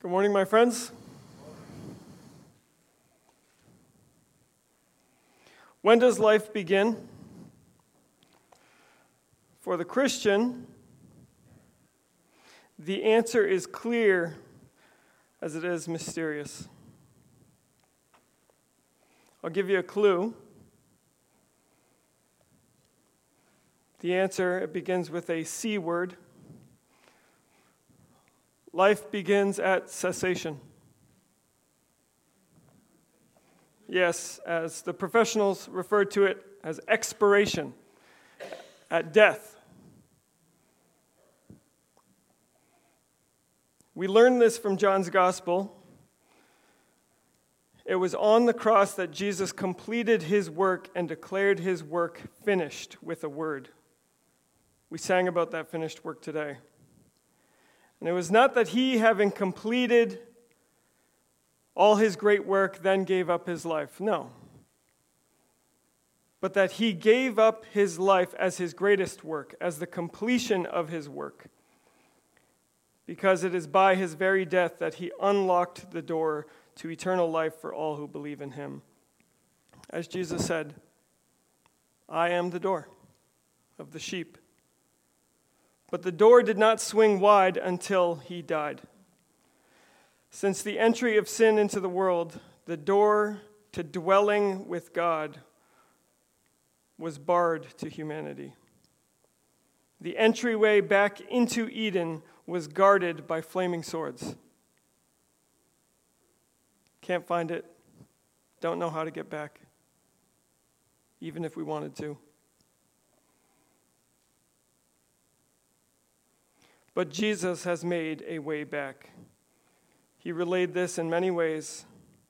Good morning, my friends. When does life begin? For the Christian, the answer is clear as it is mysterious. I'll give you a clue. The answer, it begins with a C word. Life begins at cessation. Yes, as the professionals refer to it as expiration, at death. We learn this from John's Gospel. It was on the cross that Jesus completed his work and declared his work finished with a word. We sang about that finished work today. And it was not that he, having completed all his great work, then gave up his life. No. But that he gave up his life as his greatest work, as the completion of his work. Because it is by his very death that he unlocked the door to eternal life for all who believe in him. As Jesus said, I am the door of the sheep. But the door did not swing wide until he died. Since the entry of sin into the world, the door to dwelling with God was barred to humanity. The entryway back into Eden was guarded by flaming swords. Can't find it. Don't know how to get back, even if we wanted to. But Jesus has made a way back. He relayed this in many ways,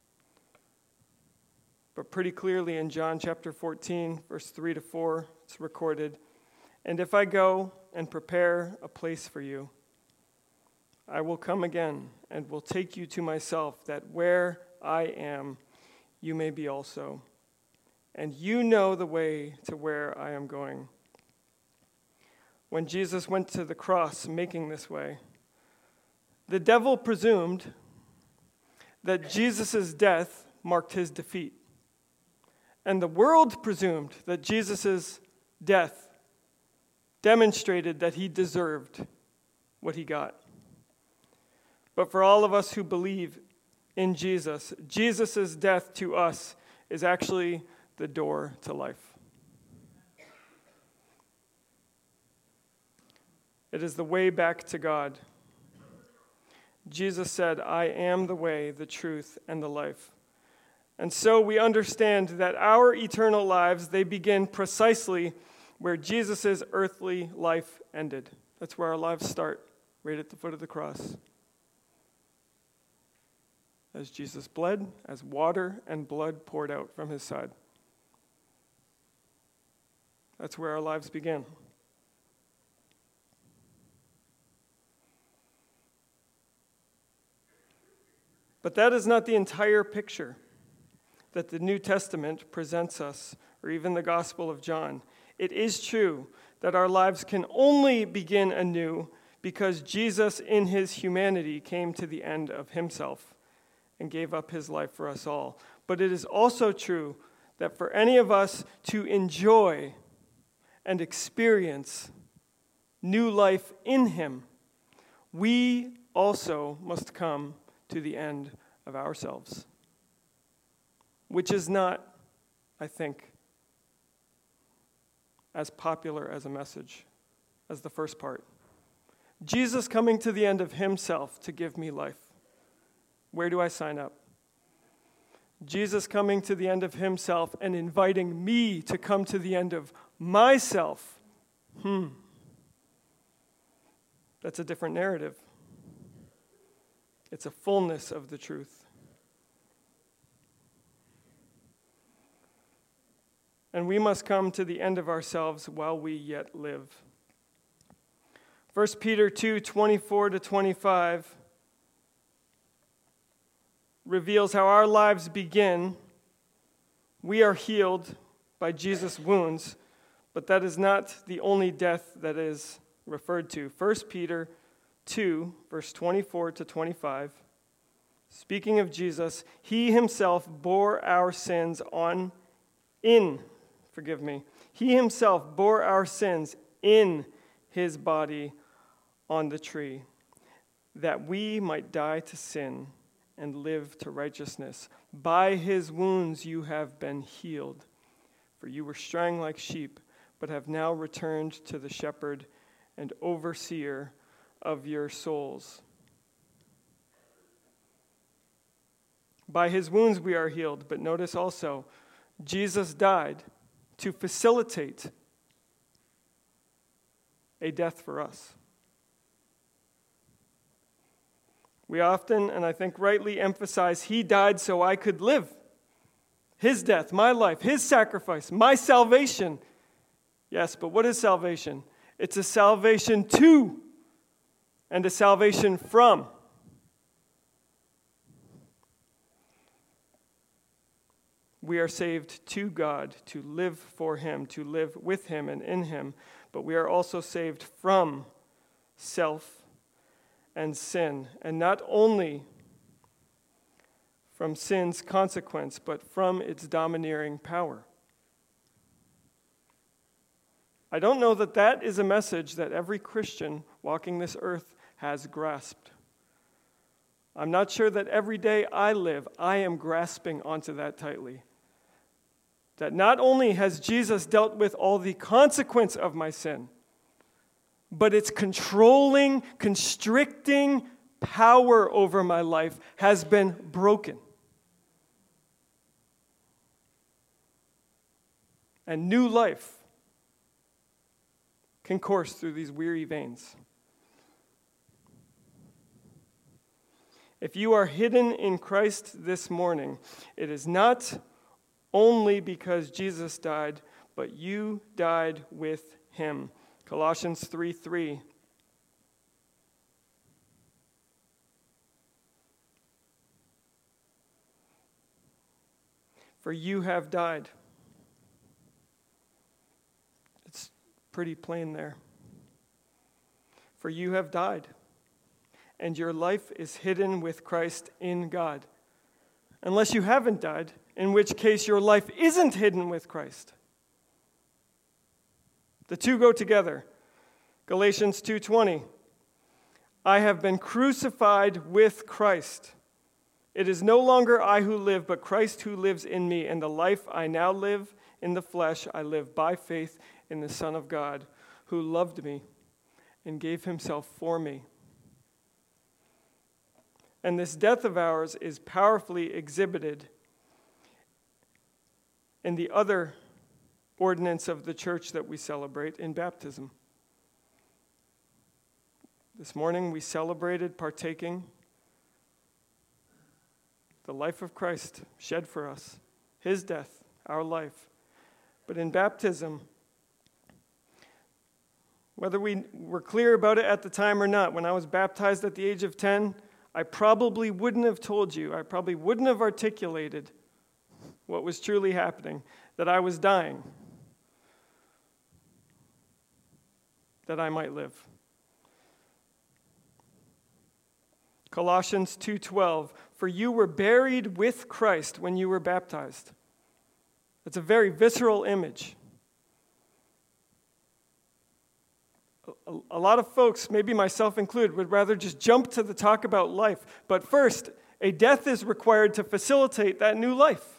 but pretty clearly in John chapter 14, verse 3-4, it's recorded, "And if I go and prepare a place for you, I will come again and will take you to myself, that where I am, you may be also. And you know the way to where I am going." When Jesus went to the cross making this way, the devil presumed that Jesus' death marked his defeat. And the world presumed that Jesus' death demonstrated that he deserved what he got. But for all of us who believe in Jesus, Jesus' death to us is actually the door to life. It is the way back to God. Jesus said, I am the way, the truth, and the life. And so we understand that our eternal lives, they begin precisely where Jesus' earthly life ended. That's where our lives start, right at the foot of the cross. As Jesus bled, as water and blood poured out from his side. That's where our lives begin. But that is not the entire picture that the New Testament presents us, or even the Gospel of John. It is true that our lives can only begin anew because Jesus in his humanity came to the end of himself and gave up his life for us all. But it is also true that for any of us to enjoy and experience new life in him, we also must come to the end of ourselves, which is not, I think, as popular as a message as the first part. Jesus coming to the end of himself to give me life. Where do I sign up? Jesus coming to the end of himself and inviting me to come to the end of myself. That's a different narrative. It's a fullness of the truth. And we must come to the end of ourselves while we yet live. 1 Peter 2:24-25 reveals how our lives begin. We are healed by Jesus' wounds, but that is not the only death that is referred to. 1 Peter 2, verse 24-25 Speaking of Jesus, he himself bore our sins He himself bore our sins in his body on the tree, that we might die to sin and live to righteousness. By his wounds you have been healed. For you were straying like sheep, but have now returned to the shepherd and overseer of your souls. By his wounds we are healed, but notice also, Jesus died to facilitate a death for us. We often, and I think rightly, emphasize he died so I could live. His death, my life, his sacrifice, my salvation. Yes, but what is salvation? It's a salvation to and a salvation from. We are saved to God, to live for him, to live with him and in him, but we are also saved from self and sin, and not only from sin's consequence, but from its domineering power. I don't know that that is a message that every Christian walking this earth has grasped. I'm not sure that every day I live, I am grasping onto that tightly. That not only has Jesus dealt with all the consequence of my sin, but its controlling, constricting power over my life has been broken. And new life can course through these weary veins. If you are hidden in Christ this morning, it is not only because Jesus died, but you died with him. Colossians 3:3. For you have died. It's pretty plain there. For you have died, and your life is hidden with Christ in God. Unless you haven't died, in which case your life isn't hidden with Christ. The two go together. Galatians 2:20. I have been crucified with Christ. It is no longer I who live, but Christ who lives in me. And the life I now live in the flesh, I live by faith in the Son of God, who loved me and gave himself for me. And this death of ours is powerfully exhibited in the other ordinance of the church that we celebrate in baptism. This morning we celebrated partaking the life of Christ shed for us, his death, our life. But in baptism, whether we were clear about it at the time or not, when I was baptized at the age of 10, I probably wouldn't have told you, I probably wouldn't have articulated what was truly happening, that I was dying, that I might live. Colossians 2:12, for you were buried with Christ when you were baptized. That's a very visceral image. A lot of folks, maybe myself included, would rather just jump to the talk about life. But first, a death is required to facilitate that new life.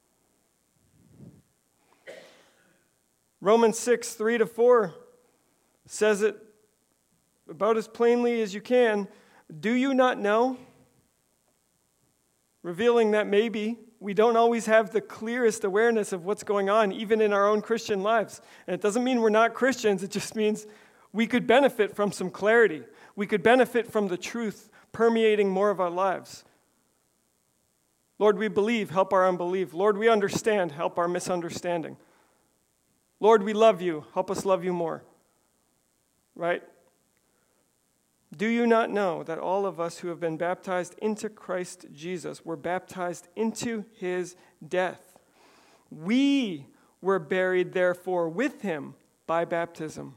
Romans 6:3-4 says it about as plainly as you can. Do you not know? Revealing that maybe we don't always have the clearest awareness of what's going on, even in our own Christian lives. And it doesn't mean we're not Christians. It just means we could benefit from some clarity. We could benefit from the truth permeating more of our lives. Lord, we believe, help our unbelief. Lord, we understand, help our misunderstanding. Lord, we love you, help us love you more. Right? Do you not know that all of us who have been baptized into Christ Jesus were baptized into his death? We were buried, therefore, with him by baptism.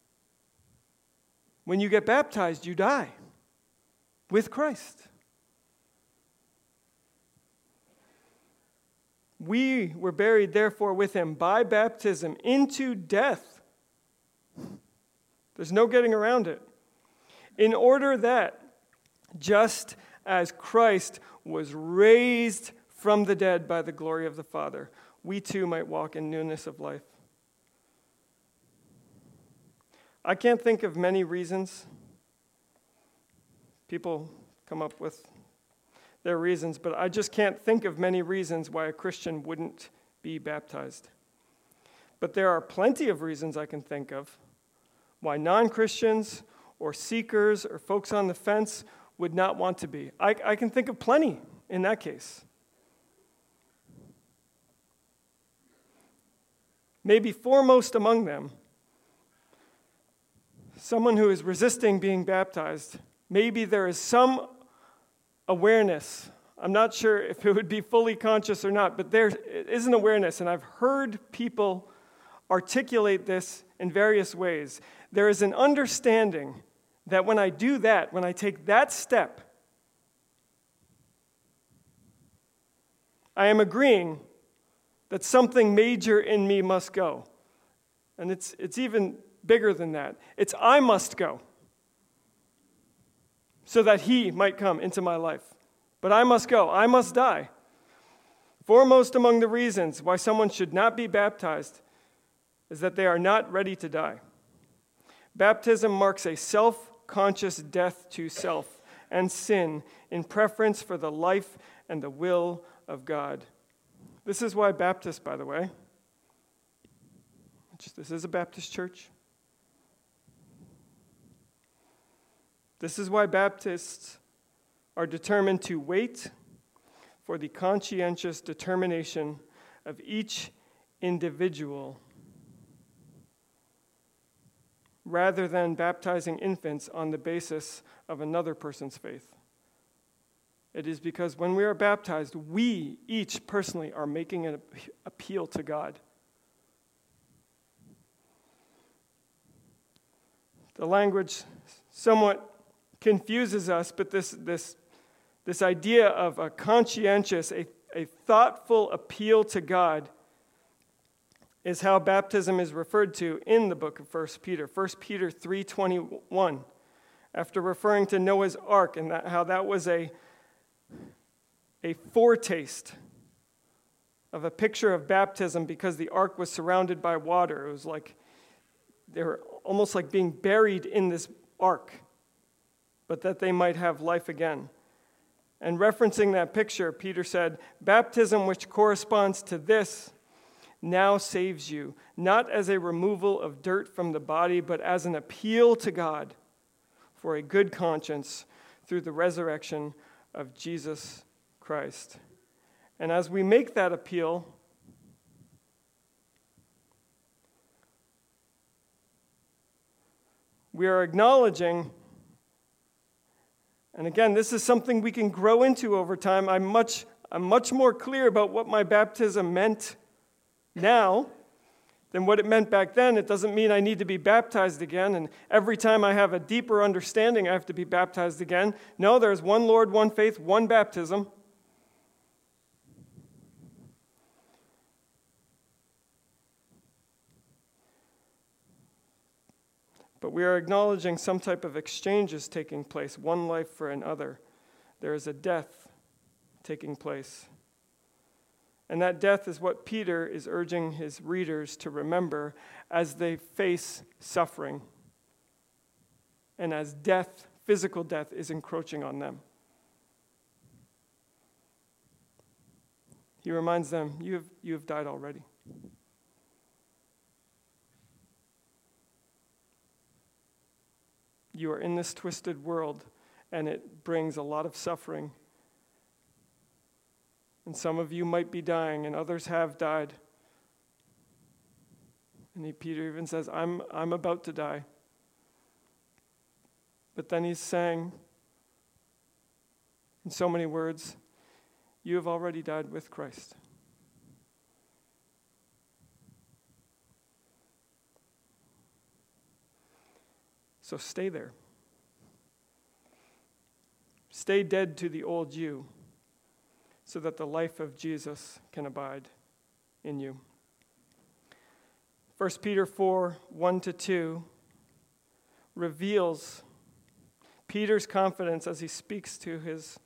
When you get baptized, you die with Christ. We were buried, therefore, with him by baptism into death. There's no getting around it. In order that, just as Christ was raised from the dead by the glory of the Father, we too might walk in newness of life. I can't think of many reasons. People come up with their reasons, but I just can't think of many reasons why a Christian wouldn't be baptized. But there are plenty of reasons I can think of why non-Christians or seekers or folks on the fence would not want to be. I can think of plenty in that case. Maybe foremost among them, someone who is resisting being baptized. Maybe there is some awareness. I'm not sure if it would be fully conscious or not, but there is an awareness, and I've heard people articulate this in various ways. There is an understanding that when I do that, when I take that step, I am agreeing that something major in me must go. And it's even bigger than that. It's I must go so that he might come into my life. But I must go. I must die. Foremost among the reasons why someone should not be baptized is that they are not ready to die. Baptism marks a self-conscious death to self and sin in preference for the life and the will of God. This is why Baptists, by the way, this is a Baptist church. This is why Baptists are determined to wait for the conscientious determination of each individual rather than baptizing infants on the basis of another person's faith. It is because when we are baptized, we each personally are making an appeal to God. The language somewhat confuses us, but this idea of a conscientious, a thoughtful appeal to God is how baptism is referred to in the book of 1 Peter. 1 Peter 3:21, after referring to Noah's ark and how that was a foretaste of a picture of baptism because the ark was surrounded by water. It was like they were almost like being buried in this ark, but that they might have life again. And referencing that picture, Peter said, "Baptism which corresponds to this now saves you, not as a removal of dirt from the body, but as an appeal to God for a good conscience through the resurrection of Jesus Christ." And as we make that appeal, we are acknowledging, and again, this is something we can grow into over time. I'm much more clear about what my baptism meant now than what it meant back then. It doesn't mean I need to be baptized again, and every time I have a deeper understanding, I have to be baptized again. No, there's one Lord, one faith, one baptism. But we are acknowledging some type of exchange is taking place, one life for another. There is a death taking place. And that death is what Peter is urging his readers to remember as they face suffering and as death, physical death, is encroaching on them. He reminds them, you have died already. You are in this twisted world, and it brings a lot of suffering. And some of you might be dying, and others have died. And Peter even says, I'm about to die. But then he's saying, in so many words, you have already died with Christ. So stay there. Stay dead to the old you, so that the life of Jesus can abide. in you. 1 Peter 4, 1-2 reveals Peter's confidence as he speaks to his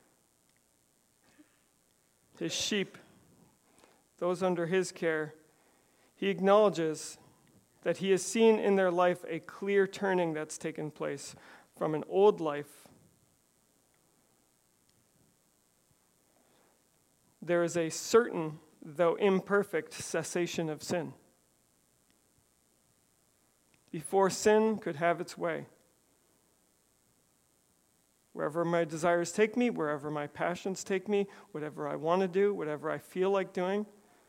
sheep, those under his care. He acknowledges that he has seen in their life a clear turning that's taken place from an old life. There is a certain, though imperfect, cessation of sin. Before sin could have its way. Wherever my desires take me, wherever my passions take me, whatever I want to do, whatever I feel like doing,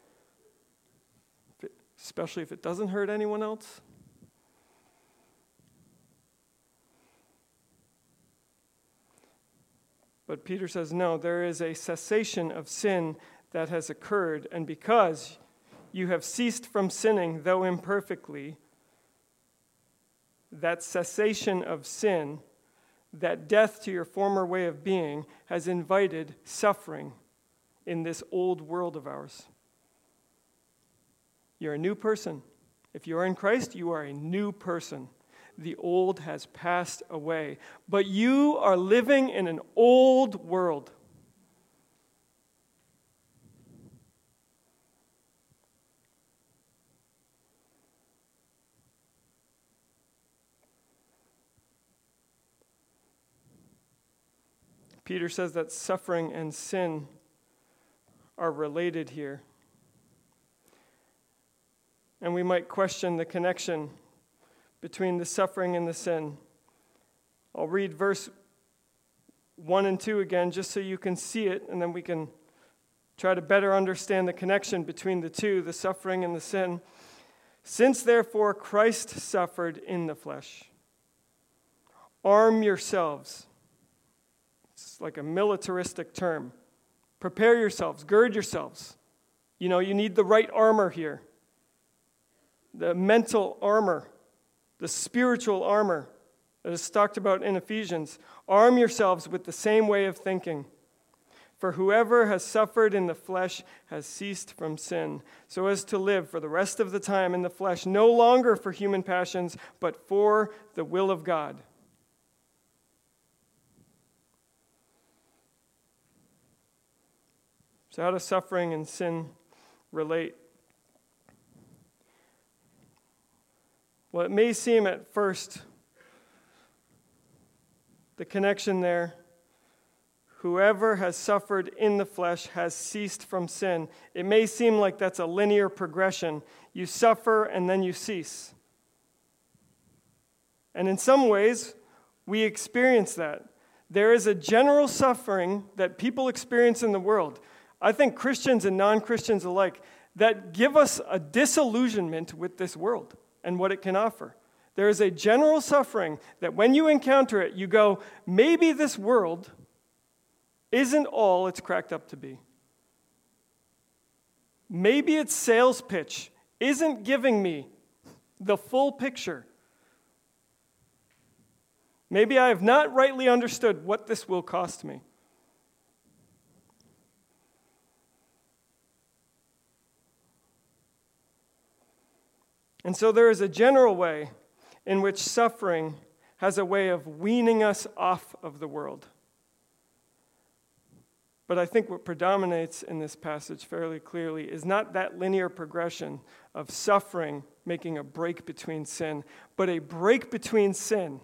especially if it doesn't hurt anyone else. But Peter says, no, there is a cessation of sin that has occurred, and because you have ceased from sinning, though imperfectly, that cessation of sin, that death to your former way of being, has invited suffering in this old world of ours. You're a new person. If you are in Christ, you are a new person. The old has passed away. But you are living in an old world. Peter says that suffering and sin are related here. And we might question the connection between the suffering and the sin. I'll read verse 1 and 2 again just so you can see it, and then we can try to better understand the connection between the two, the suffering and the sin. Since therefore Christ suffered in the flesh, arm yourselves. It's like a militaristic term. Prepare yourselves, gird yourselves. You know, you need the right armor here. The mental armor, the spiritual armor that is talked about in Ephesians. Arm yourselves with the same way of thinking. For whoever has suffered in the flesh has ceased from sin, so as to live for the rest of the time in the flesh, no longer for human passions, but for the will of God. So how do suffering and sin relate? Well, it may seem at first, the connection there, whoever has suffered in the flesh has ceased from sin. It may seem like that's a linear progression. You suffer and then you cease. And in some ways, we experience that. There is a general suffering that people experience in the world. I think Christians and non-Christians alike, that give us a disillusionment with this world and what it can offer. There is a general suffering that when you encounter it, you go, maybe this world isn't all it's cracked up to be. Maybe its sales pitch isn't giving me the full picture. Maybe I have not rightly understood what this will cost me. And so there is a general way in which suffering has a way of weaning us off of the world. But I think what predominates in this passage fairly clearly is not that linear progression of suffering making a break between sin, but a break between sin.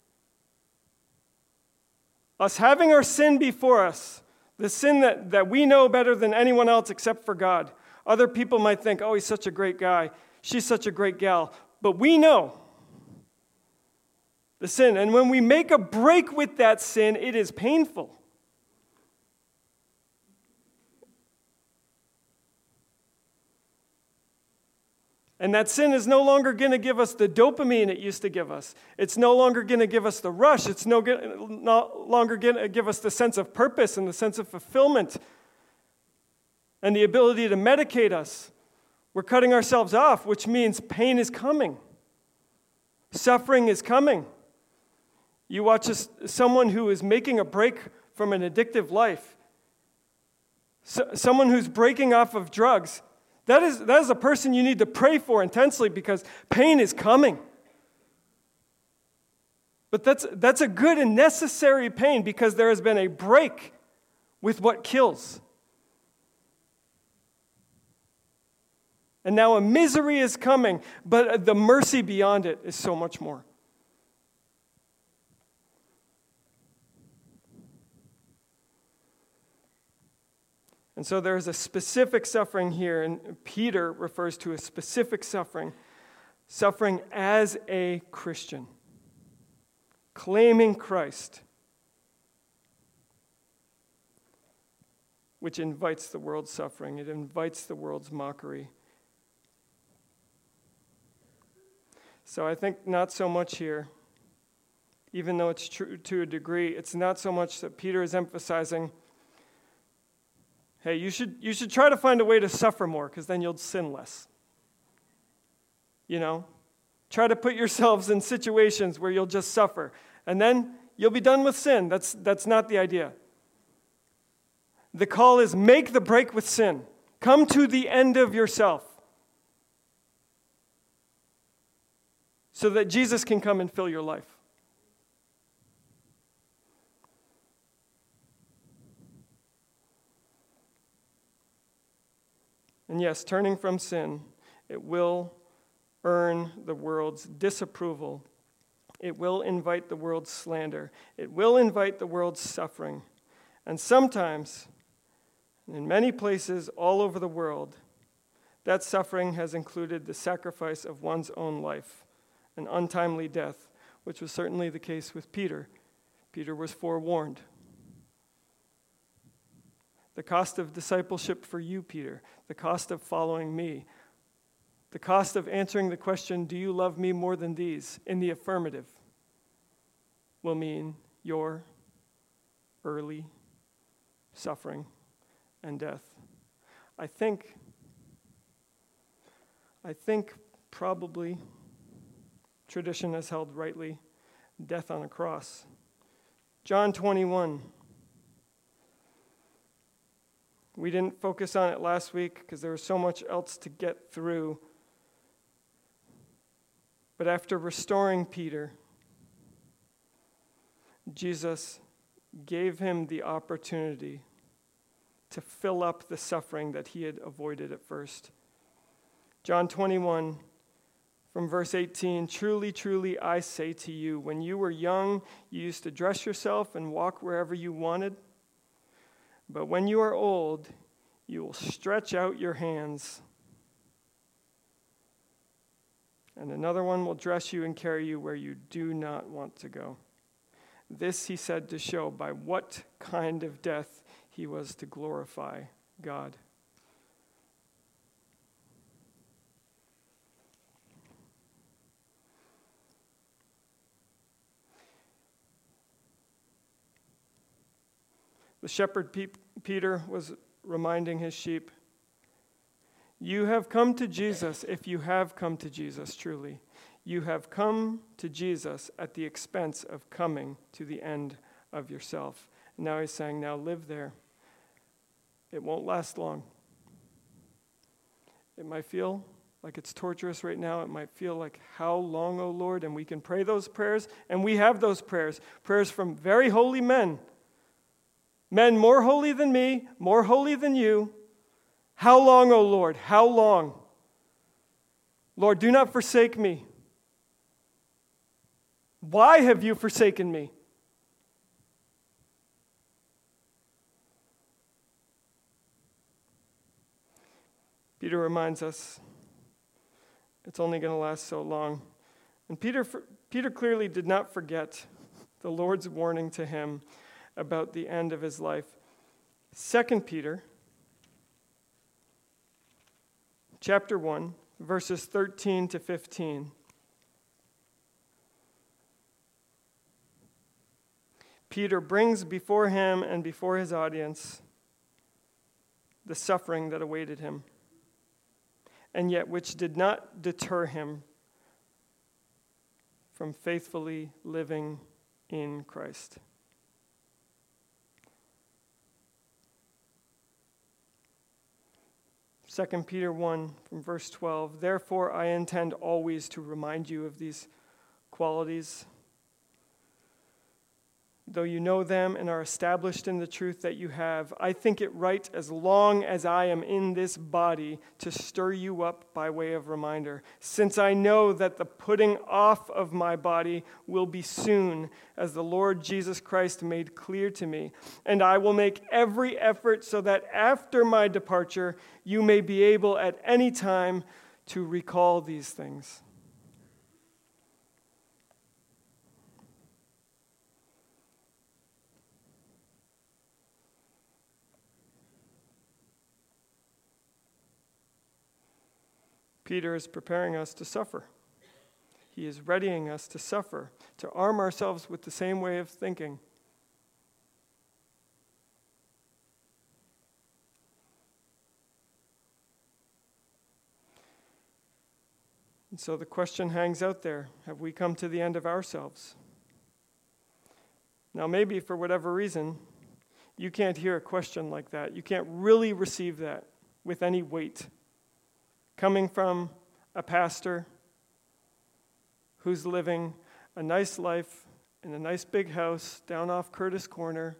Us having our sin before us, the sin that we know better than anyone else except for God. Other people might think, oh, he's such a great guy. She's such a great gal. But we know the sin. And when we make a break with that sin, it is painful. And that sin is no longer going to give us the dopamine it used to give us. It's no longer going to give us the rush. It's no longer going to give us the sense of purpose and the sense of fulfillment and the ability to medicate us. We're cutting ourselves off, which means pain is coming. Suffering is coming. You watch someone who is making a break from an addictive life, someone who's breaking off of drugs. That is a person you need to pray for intensely because pain is coming. But that's a good and necessary pain because there has been a break with what kills. And now a misery is coming, but the mercy beyond it is so much more. And so there is a specific suffering here, and Peter refers to a specific suffering as a Christian, claiming Christ, which invites the world's suffering. It invites the world's mockery. So I think not so much here, even though it's true to a degree, it's not so much that Peter is emphasizing, hey, you should try to find a way to suffer more because then you'll sin less. Try to put yourselves in situations where you'll just suffer and then you'll be done with sin. That's not the idea. The call is make the break with sin. Come to the end of yourself so that Jesus can come and fill your life. And yes, turning from sin, it will earn the world's disapproval. It will invite the world's slander. It will invite the world's suffering. And sometimes, in many places all over the world, that suffering has included the sacrifice of one's own life, an untimely death, which was certainly the case with Peter. Peter was forewarned. The cost of discipleship for you, Peter, the cost of following me, the cost of answering the question, do you love me more than these, in the affirmative, will mean your early suffering and death. I think probably tradition has held rightly death on a cross. John 21. We didn't focus on it last week because there was so much else to get through. But after restoring Peter, Jesus gave him the opportunity to fill up the suffering that he had avoided at first. John 21, from verse 18, truly, truly, I say to you, when you were young, you used to dress yourself and walk wherever you wanted. But when you are old, you will stretch out your hands, and another one will dress you and carry you where you do not want to go. This he said to show by what kind of death he was to glorify God. The shepherd Peter was reminding his sheep, you have come to Jesus if you have come to Jesus truly. You have come to Jesus at the expense of coming to the end of yourself. And now he's saying, now live there. It won't last long. It might feel like it's torturous right now. It might feel like, how long, O Lord? And we can pray those prayers, and we have those prayers. Prayers from very holy men. Men more holy than me, more holy than you. How long, O Lord? How long? Lord, do not forsake me. Why have you forsaken me? Peter reminds us it's only going to last so long. And Peter clearly did not forget the Lord's warning to him about the end of his life. 2 Peter chapter 1, verses 13 to 15. Peter brings before him and before his audience the suffering that awaited him, and yet which did not deter him from faithfully living in Christ. 2 Peter 1 from verse 12, therefore I intend always to remind you of these qualities, though you know them and are established in the truth that you have. I think it right, as long as I am in this body, to stir you up by way of reminder, since I know that the putting off of my body will be soon, as the Lord Jesus Christ made clear to me. And I will make every effort so that after my departure, you may be able at any time to recall these things. Peter is preparing us to suffer. He is readying us to suffer, to arm ourselves with the same way of thinking. And so the question hangs out there, have we come to the end of ourselves? Now maybe for whatever reason, you can't hear a question like that. You can't really receive that with any weight. Coming from a pastor who's living a nice life in a nice big house down off Curtis Corner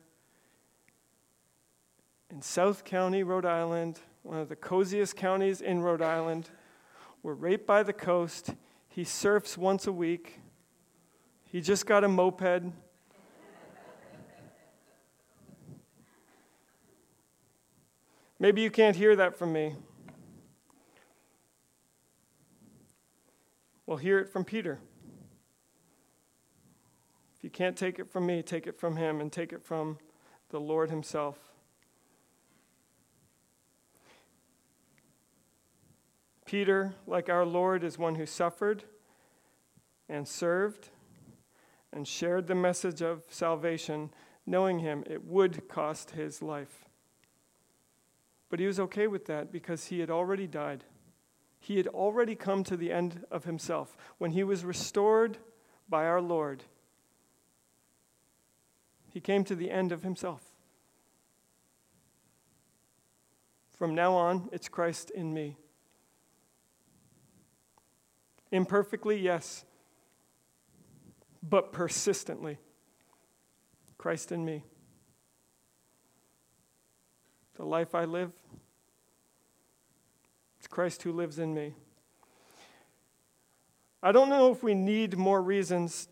in South County, Rhode Island, one of the coziest counties in Rhode Island. We're right by the coast. He surfs once a week. He just got a moped. Maybe you can't hear that from me. Well, hear it from Peter. If you can't take it from me, take it from him and take it from the Lord himself. Peter, like our Lord, is one who suffered and served and shared the message of salvation, knowing him it would cost his life. But he was okay with that because he had already died. He had already come to the end of himself. When he was restored by our Lord, he came to the end of himself. From now on, it's Christ in me. Imperfectly, yes, but persistently, Christ in me. The life I live, it's Christ who lives in me. I don't know if we need more reasons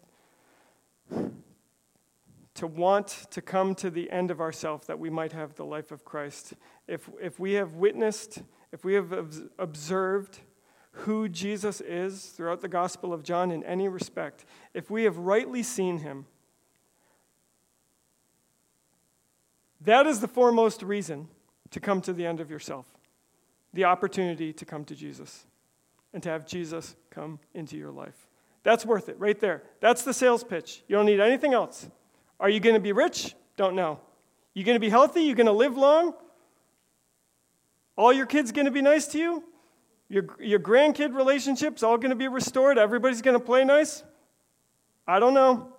to want to come to the end of ourselves that we might have the life of Christ. If we have witnessed, if we have observed who Jesus is throughout the Gospel of John in any respect, if we have rightly seen him, that is the foremost reason to come to the end of yourself. The opportunity to come to Jesus and to have Jesus come into your life. That's worth it right there. That's the sales pitch. You don't need anything else. Are you going to be rich? Don't know. You going to be healthy? You going to live long? All your kids going to be nice to you? Your grandkid relationships all going to be restored? Everybody's going to play nice? I don't know.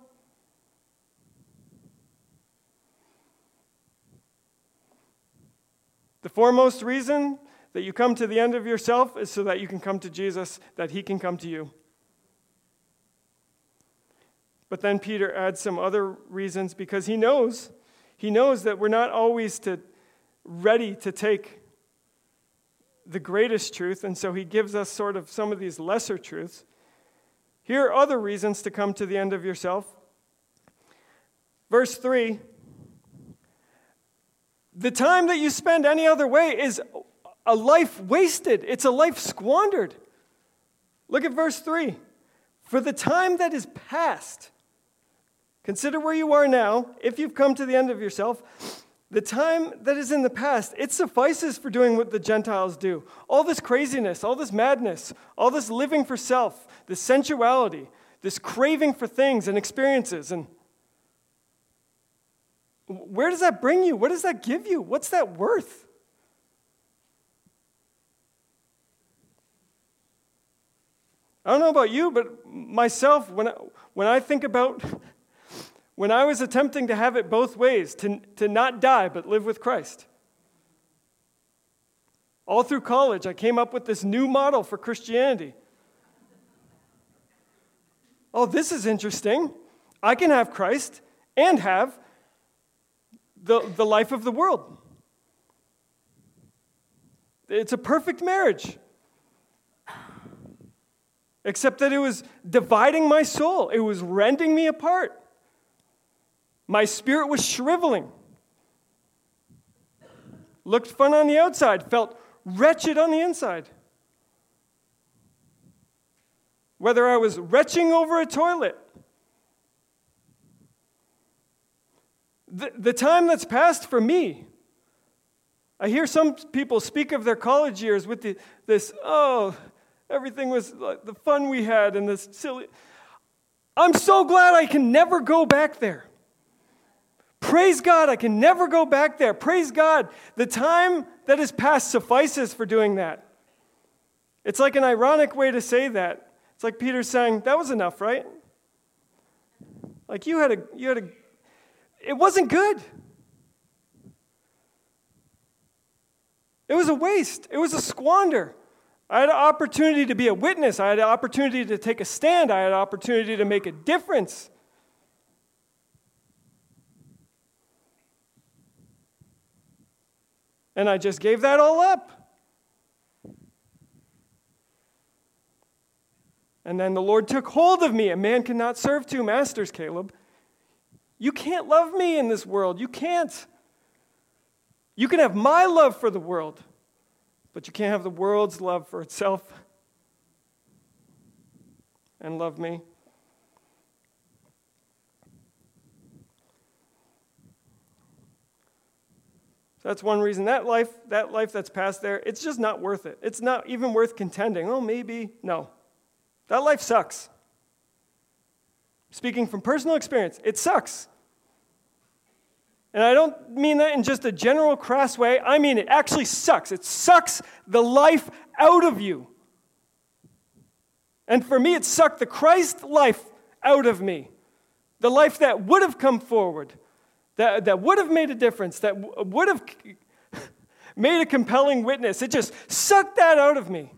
The foremost reason that you come to the end of yourself is so that you can come to Jesus, that he can come to you. But then Peter adds some other reasons because he knows that we're not always ready to take the greatest truth, and so he gives us sort of some of these lesser truths. Here are other reasons to come to the end of yourself. Verse 3, the time that you spend any other way is a life wasted. It's a life squandered. Look at verse 3. For the time that is past, consider where you are now, if you've come to the end of yourself, the time that is in the past, it suffices for doing what the Gentiles do. All this craziness, all this madness, all this living for self, this sensuality, this craving for things and experiences. And where does that bring you? What does that give you? What's that worth? I don't know about you, but myself, when I think about when I was attempting to have it both ways, to not die but live with Christ, All through college, I came up with this new model for Christianity. Oh, this is interesting. I can have Christ and have the life of the world. It's a perfect marriage. Except that it was dividing my soul. It was rending me apart. My spirit was shriveling. Looked fun on the outside, felt wretched on the inside. Whether I was retching over a toilet. The time that's passed for me, I hear some people speak of their college years with this, everything was like the fun we had and this silly. I'm so glad I can never go back there. Praise God, I can never go back there. Praise God, the time that has passed suffices for doing that. It's like an ironic way to say that. It's like Peter saying, that was enough, right? Like you had a, it wasn't good. It was a waste. It was a squander. I had an opportunity to be a witness. I had an opportunity to take a stand. I had an opportunity to make a difference. And I just gave that all up. And then the Lord took hold of me. A man cannot serve two masters, Caleb. You can't love me in this world. You can't. You can have my love for the world, but you can't have the world's love for itself and love me. So that's one reason. That life that's passed there, it's just not worth it. It's not even worth contending. Oh, maybe. No. That life sucks. Speaking from personal experience, it sucks. And I don't mean that in just a general crass way. I mean it actually sucks. It sucks the life out of you. And for me, it sucked the Christ life out of me. The life that would have come forward, that would have made a difference, that would have made a compelling witness. It just sucked that out of me.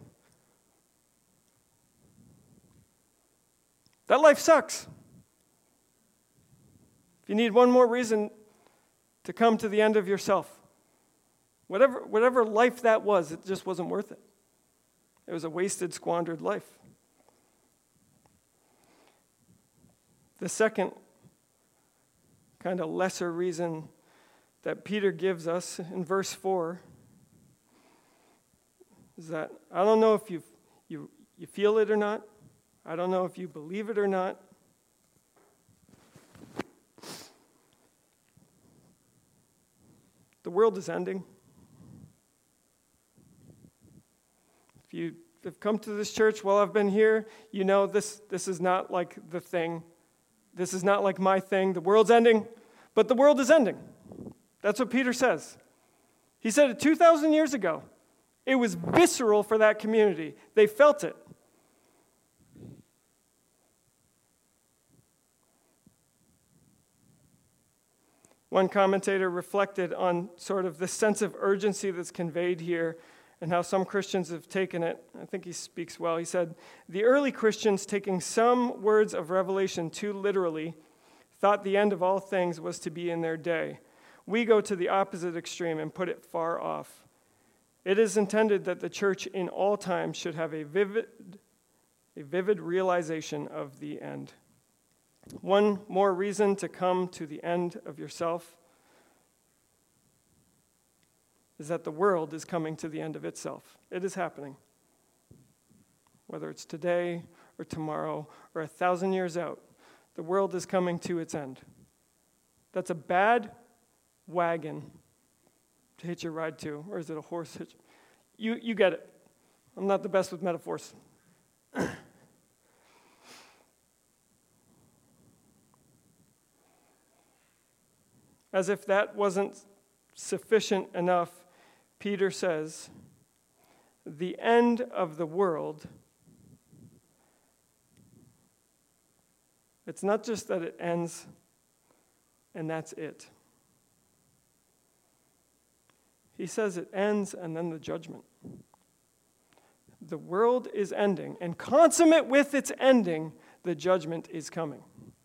That life sucks. If you need one more reason to come to the end of yourself, whatever life that was, it just wasn't worth it. It was a wasted, squandered life. The second kind of lesser reason that Peter gives us in verse 4 is that I don't know if you feel it or not. I don't know if you believe it or not. The world is ending. If you have come to this church while I've been here, you know this is not like the thing. This is not like my thing. The world's ending, but the world is ending. That's what Peter says. He said it 2,000 years ago. It was visceral for that community. They felt it. One commentator reflected on sort of the sense of urgency that's conveyed here and how some Christians have taken it. I think he speaks well. He said, the early Christians, taking some words of Revelation too literally, thought the end of all things was to be in their day. We go to the opposite extreme and put it far off. It is intended that the church in all times should have a vivid realization of the end. One more reason to come to the end of yourself is that the world is coming to the end of itself. It is happening. Whether it's today or tomorrow or 1,000 years out, the world is coming to its end. That's a bad wagon to hitch your ride to, or is it a horse hitch? You get it. I'm not the best with metaphors. As if that wasn't sufficient enough, Peter says, the end of the world, it's not just that it ends and that's it. He says it ends and then the judgment. The world is ending, and consummate with its ending, the judgment is coming.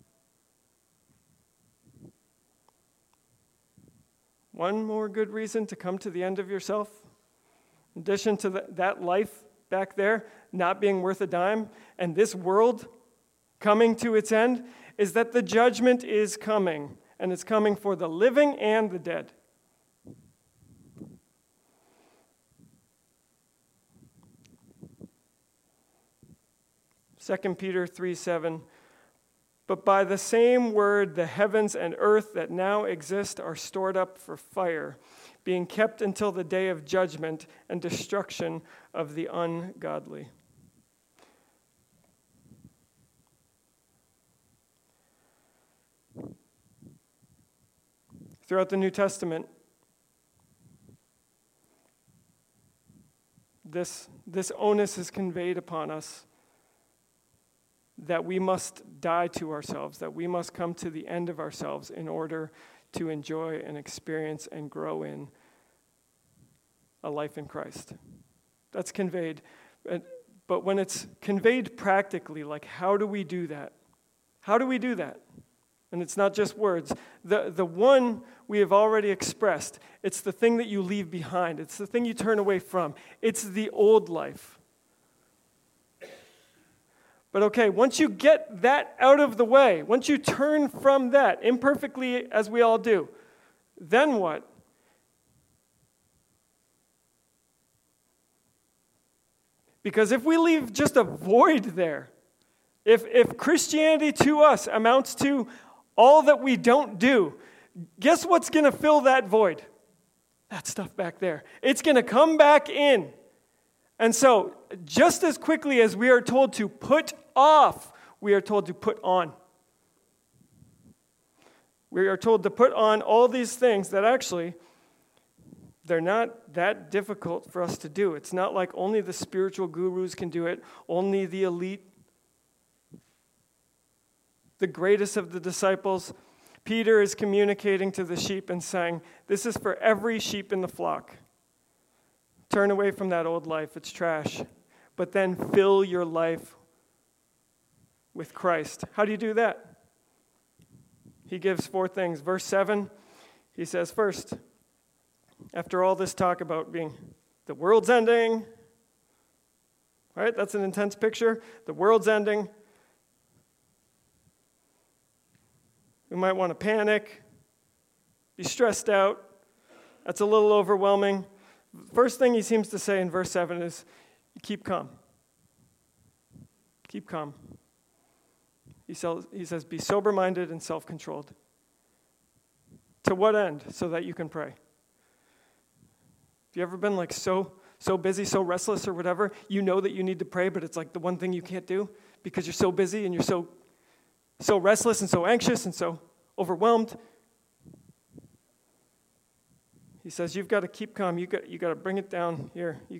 One more good reason to come to the end of yourself, in addition to that life back there not being worth a dime, and this world coming to its end, is that the judgment is coming, and it's coming for the living and the dead. Second Peter 3:7, but by the same word the heavens and earth that now exist are stored up for fire, being kept until the day of judgment and destruction of the ungodly. Throughout the New Testament, this onus is conveyed upon us that we must die to ourselves, that we must come to the end of ourselves in order to enjoy and experience and grow in a life in Christ. That's conveyed. But when it's conveyed practically, like how do we do that? How do we do that? And it's not just words. The one we have already expressed. It's the thing that you leave behind. It's the thing you turn away from. It's the old life. But okay, once you get that out of the way, once you turn from that, imperfectly as we all do, then what? Because if we leave just a void there, if Christianity to us amounts to all that we don't do, guess what's going to fill that void? That stuff back there. It's going to come back in. And so, just as quickly as we are told to put off, we are told to put on. We are told to put on all these things that actually, they're not that difficult for us to do. It's not like only the spiritual gurus can do it, only the elite, the greatest of the disciples. Peter is communicating to the sheep and saying, this is for every sheep in the flock. Turn away from that old life. It's trash. But then fill your life with Christ. How do you do that? He gives 4 things. Verse 7, he says, first, after all this talk about being the world's ending, right? That's an intense picture. The world's ending. We might want to panic, be stressed out. That's a little overwhelming. First thing he seems to say in verse 7 is, keep calm. Keep calm. He says, be sober-minded and self-controlled. To what end? So that you can pray. Have you ever been like so busy, so restless or whatever? You know that you need to pray, but it's like the one thing you can't do because you're so busy and you're so restless and so anxious and so overwhelmed. He says, you've got to keep calm. You got to bring it down here. You've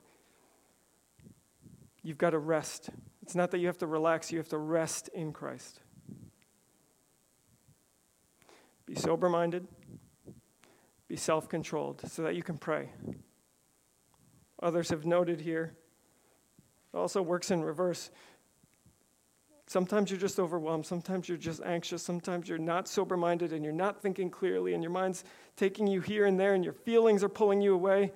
got to rest. It's not that you have to relax. You have to rest in Christ. Be sober-minded. Be self-controlled so that you can pray. Others have noted here. It also works in reverse. Sometimes you're just overwhelmed. Sometimes you're just anxious. Sometimes you're not sober-minded and you're not thinking clearly and your mind's taking you here and there and your feelings are pulling you away.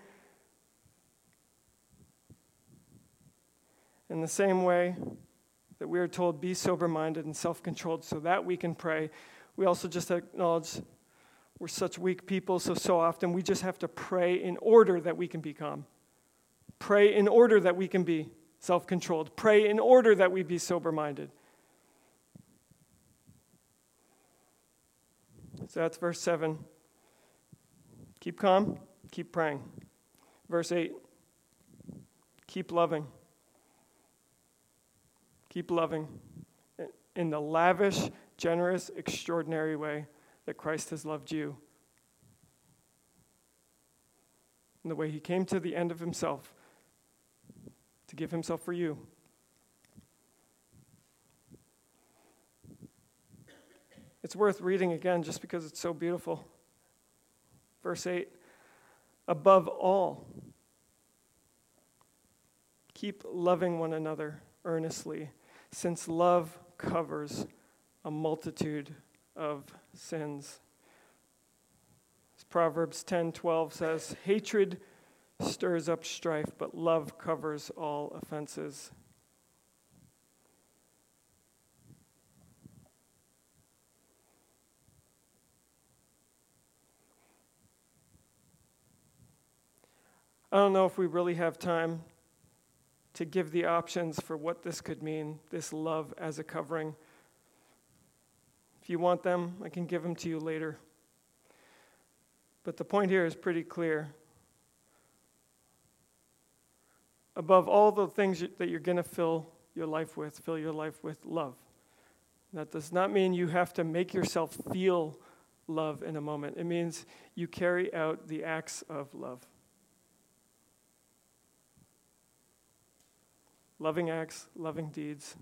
In the same way that we are told, be sober-minded and self-controlled so that we can pray, we also just acknowledge we're such weak people, so often we just have to pray in order that we can be calm. Pray in order that we can be self-controlled. Pray in order that we be sober-minded. So that's verse 7. Keep calm, keep praying. Verse 8. Keep loving. Keep loving in the lavish, generous, extraordinary way that Christ has loved you. In the way he came to the end of himself to give himself for you. It's worth reading again just because it's so beautiful. Verse 8, Above all, keep loving one another earnestly, since love covers a multitude of sins. As Proverbs 10:12 says, hatred stirs up strife, but love covers all offenses. I don't know if we really have time to give the options for what this could mean, this love as a covering. If you want them, I can give them to you later. But the point here is pretty clear. Above all the things that you're going to fill your life with love. That does not mean you have to make yourself feel love in a moment. It means you carry out the acts of love. Loving acts, loving deeds.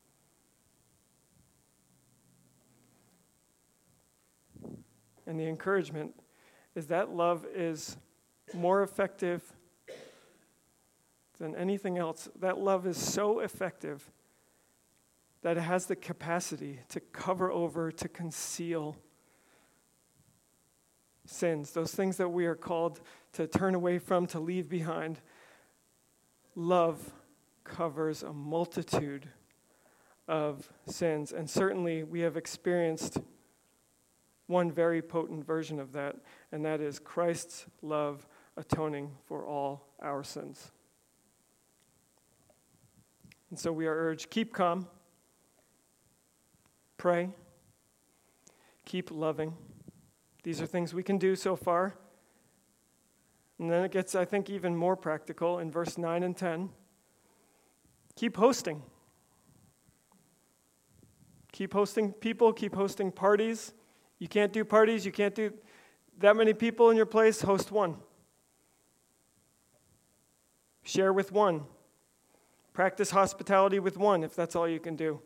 And the encouragement is that love is more effective than anything else. That love is so effective that it has the capacity to cover over, to conceal sins, those things that we are called to turn away from, to leave behind. Love covers a multitude of sins, and certainly we have experienced one very potent version of that, and that is Christ's love atoning for all our sins. And so we are urged, keep calm, pray, keep loving. These are things we can do so far. And then it gets, I think, even more practical in verse 9 and 10. Keep hosting. Keep hosting people, keep hosting parties. You can't do parties, you can't do that many people in your place, host one. Share with one. Practice hospitality with one, if that's all you can do.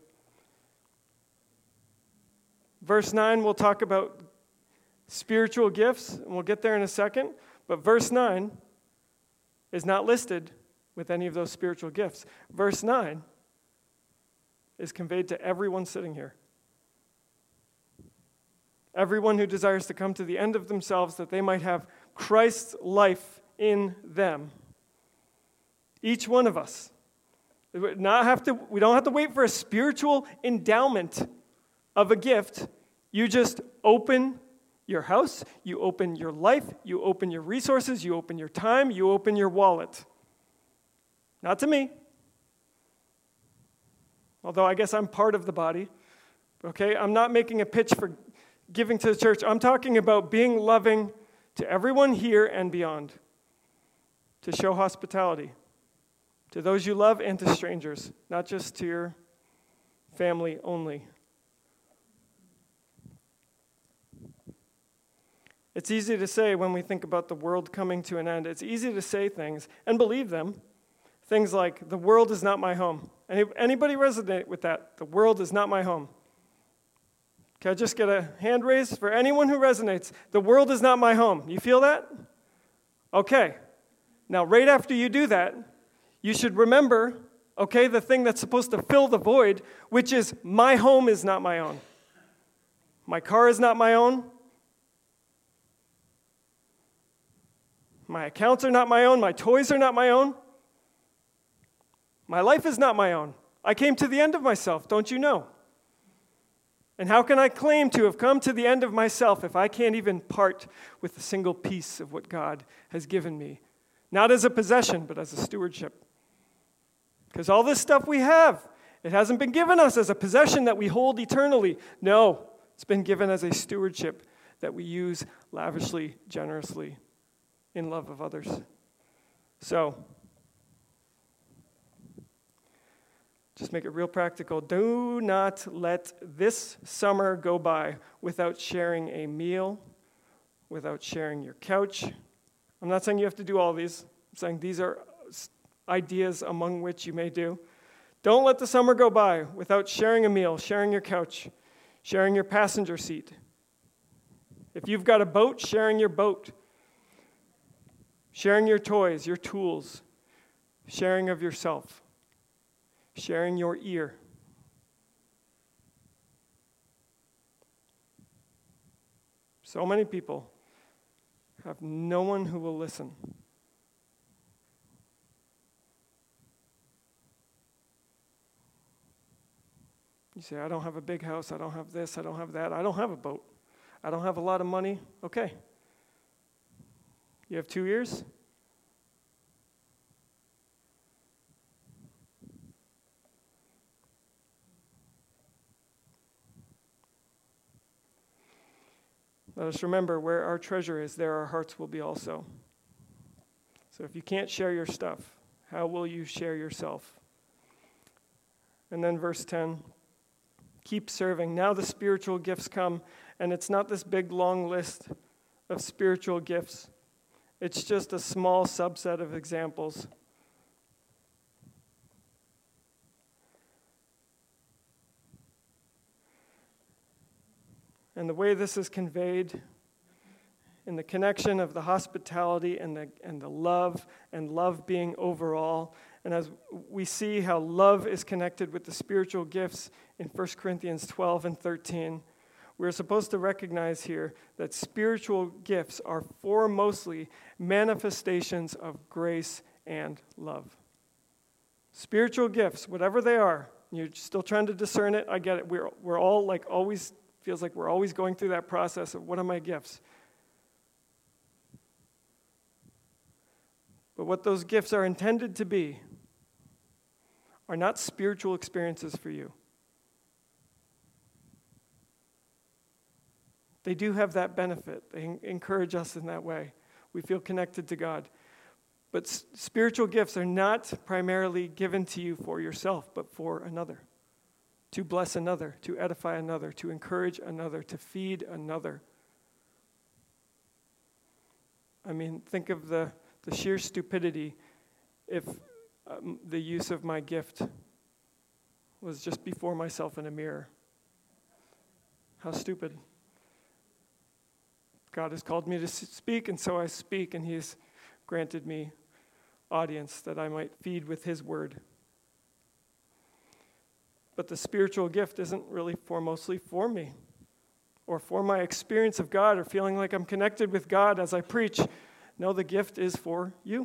Verse 9, we'll talk about spiritual gifts, and we'll get there in a second. But verse 9 is not listed with any of those spiritual gifts. Verse 9 is conveyed to everyone sitting here. Everyone who desires to come to the end of themselves that they might have Christ's life in them. Each one of us. We don't have to wait for a spiritual endowment of a gift. You just open your house, you open your life, you open your resources, you open your time, you open your wallet. Not to me. Although I guess I'm part of the body. Okay, I'm not making a pitch for giving to the church. I'm talking about being loving to everyone here and beyond. To show hospitality. To those you love and to strangers. Not just to your family only. It's easy to say when we think about the world coming to an end. It's easy to say things and believe them. Things like, the world is not my home. Anybody resonate with that? The world is not my home. Can I just get a hand raised for anyone who resonates? The world is not my home. You feel that? Okay. Now, right after you do that, you should remember, okay, the thing that's supposed to fill the void, which is my home is not my own. My car is not my own. My accounts are not my own. My toys are not my own. My life is not my own. I came to the end of myself, don't you know? And how can I claim to have come to the end of myself if I can't even part with a single piece of what God has given me? Not as a possession, but as a stewardship. Because all this stuff we have, it hasn't been given us as a possession that we hold eternally. No, it's been given as a stewardship that we use lavishly, generously, in love of others. So, just make it real practical. Do not let this summer go by without sharing a meal, without sharing your couch. I'm not saying you have to do all these. I'm saying these are ideas among which you may do. Don't let the summer go by without sharing a meal, sharing your couch, sharing your passenger seat. If you've got a boat, sharing your boat. Sharing your toys, your tools, sharing of yourself, sharing your ear. So many people have no one who will listen. You say, I don't have a big house, I don't have this, I don't have that, I don't have a boat, I don't have a lot of money. Okay. You have 2 ears? Let us remember, where our treasure is, there our hearts will be also. So if you can't share your stuff, how will you share yourself? And then verse 10, keep serving. Now the spiritual gifts come, and it's not this big long list of spiritual gifts. It's just a small subset of examples. And the way this is conveyed in the connection of the hospitality and the love, and love being overall. And as we see how love is connected with the spiritual gifts in 1 Corinthians 12 and 13, we're supposed to recognize here that spiritual gifts are foremostly manifestations of grace and love. Spiritual gifts, whatever they are, you're still trying to discern it, I get it. We're all like always, feels like we're always going through that process of what are my gifts? But what those gifts are intended to be are not spiritual experiences for you. They do have that benefit. They encourage us in that way. We feel connected to God. But spiritual gifts are not primarily given to you for yourself, but for another. To bless another, to edify another, to encourage another, to feed another. I mean, think of the sheer stupidity if the use of my gift was just before myself in a mirror. How stupid. God has called me to speak, and so I speak, and He's granted me audience that I might feed with His word. But the spiritual gift isn't really mostly for me, or for my experience of God, or feeling like I'm connected with God as I preach. No, the gift is for you.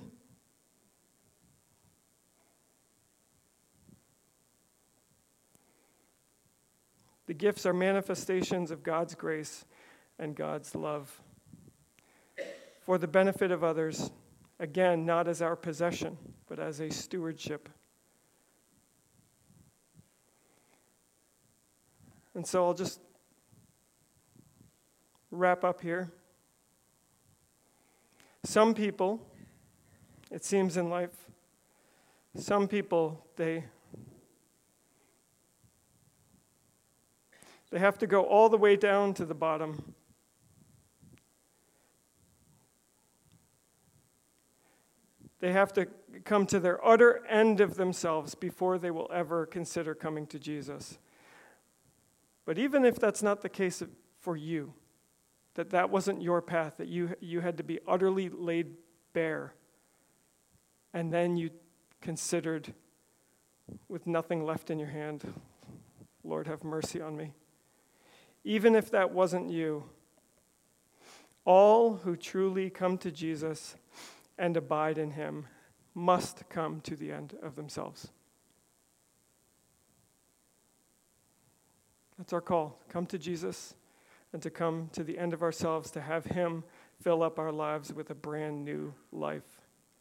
The gifts are manifestations of God's grace and God's love for the benefit of others, again, not as our possession, but as a stewardship. And so I'll just wrap up here. Some people, it seems in life, some people, they have to go all the way down to the bottom. They have to come to their utter end of themselves before they will ever consider coming to Jesus. But even if that's not the case for you, that wasn't your path, that you had to be utterly laid bare, and then you considered with nothing left in your hand, Lord, have mercy on me. Even if that wasn't you, all who truly come to Jesus and abide in Him must come to the end of themselves. That's our call, to come to Jesus and to come to the end of ourselves, to have Him fill up our lives with a brand new life.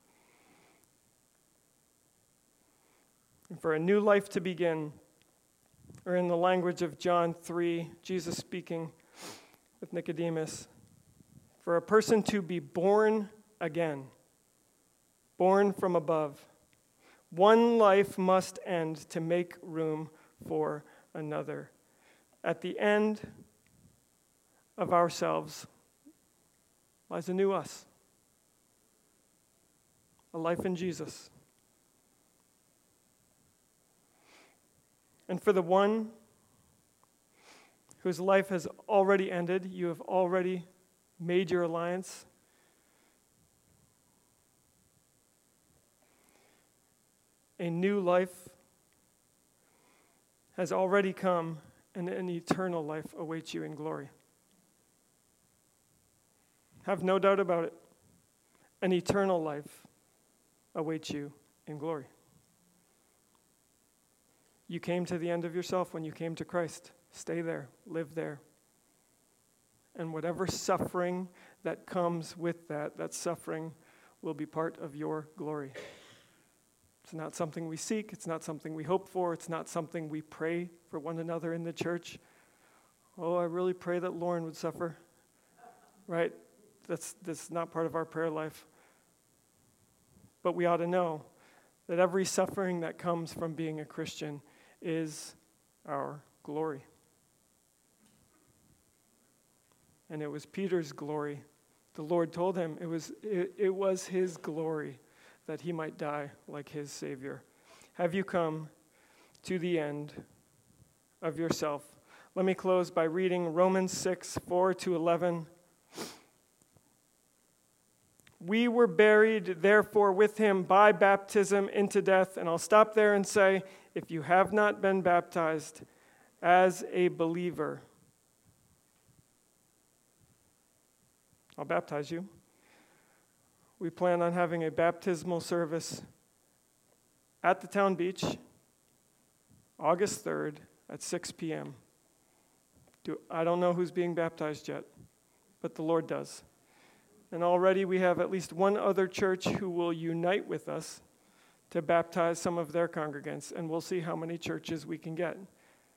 And for a new life to begin, or in the language of John 3, Jesus speaking with Nicodemus, for a person to be born again, born from above, one life must end to make room for another. At the end of ourselves lies a new us, a life in Jesus. And for the one whose life has already ended, you have already made your alliance. a new life has already come, and an eternal life awaits you in glory. Have no doubt about it. An eternal life awaits you in glory. You came to the end of yourself when you came to Christ. Stay there. Live there. And whatever suffering that comes with that suffering will be part of your glory. It's not something we seek. It's not something we hope for. It's not something we pray for one another in the church. Oh, I really pray that Lauren would suffer. Right? That's not part of our prayer life. But we ought to know that every suffering that comes from being a Christian is our glory. And it was Peter's glory. The Lord told him it was his glory that he might die like his Savior. Have you come to the end of yourself? Let me close by reading Romans 6, 4-11. We were buried, therefore, with him by baptism into death. And I'll stop there and say, if you have not been baptized as a believer, I'll baptize you. We plan on having a baptismal service at the town beach, August 3rd at 6 p.m. I don't know who's being baptized yet, but the Lord does. And already we have at least one other church who will unite with us to baptize some of their congregants, and we'll see how many churches we can get.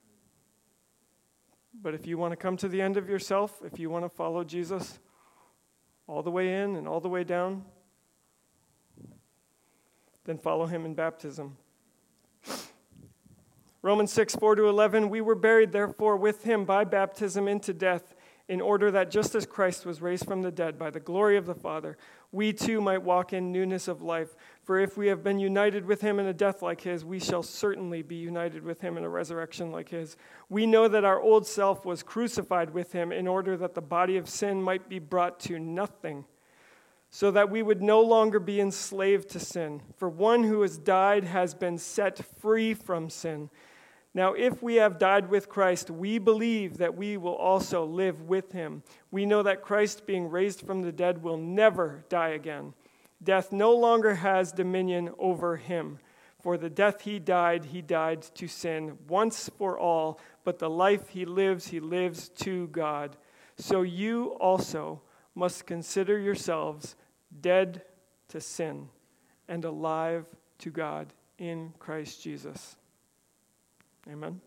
But if you want to come to the end of yourself, if you want to follow Jesus all the way in and all the way down, then follow him in baptism. Romans 6, 4-11, we were buried, therefore, with him by baptism into death, in order that just as Christ was raised from the dead by the glory of the Father, we too might walk in newness of life. For if we have been united with him in a death like his, we shall certainly be united with him in a resurrection like his. We know that our old self was crucified with him in order that the body of sin might be brought to nothing, so that we would no longer be enslaved to sin. For one who has died has been set free from sin. Now, if we have died with Christ, we believe that we will also live with him. We know that Christ, being raised from the dead, will never die again. Death no longer has dominion over him. For the death he died to sin once for all, but the life he lives to God. So you also must consider yourselves dead to sin and alive to God in Christ Jesus. Amen.